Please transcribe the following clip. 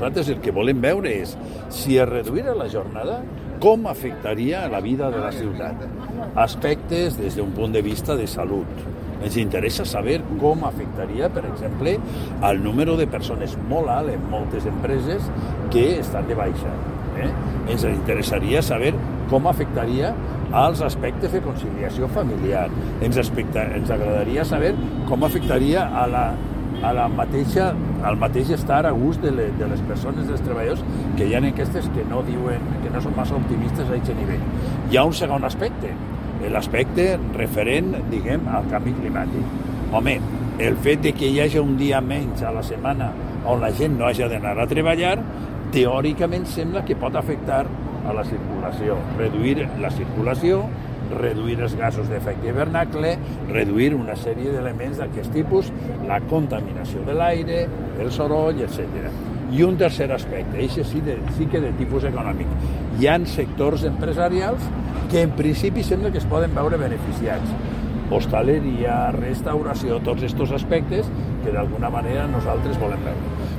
nosaltres el que volem veure és si es reduïra la jornada, com afectaria la vida de la ciutat. Aspectes des d'un punt de vista de salut. Ens interessa saber com afectaria, per exemple, el número de persones molt alt en moltes empreses que estan de baixa. Ens interessaria saber com afectaria als aspectes de conciliació familiar. Ens agradaria saber com afectaria al mateix estar a gust de les persones, dels treballadors, que hi ha enquestes que no diuen, que no són massa optimistes a aquest nivell. Hi ha un segon aspecte, l'aspecte referent, diguem, al canvi climàtic. Home, el fet de que hi hagi un dia menys a la setmana on la gent no hagi d'anar a treballar, teòricament sembla que pot afectar a la circulació, reduir la circulació, reduir els gasos d'efecte hivernacle, reduir una sèrie d'elements d'aquest tipus, la contaminació de l'aire, el soroll, etc. I un tercer aspecte, això sí que de tipus econòmic. Hi ha sectors empresarials que en principi sembla que es poden veure beneficiats. Hostaleria, restauració, tots aquests aspectes que d'alguna manera nosaltres volem veure.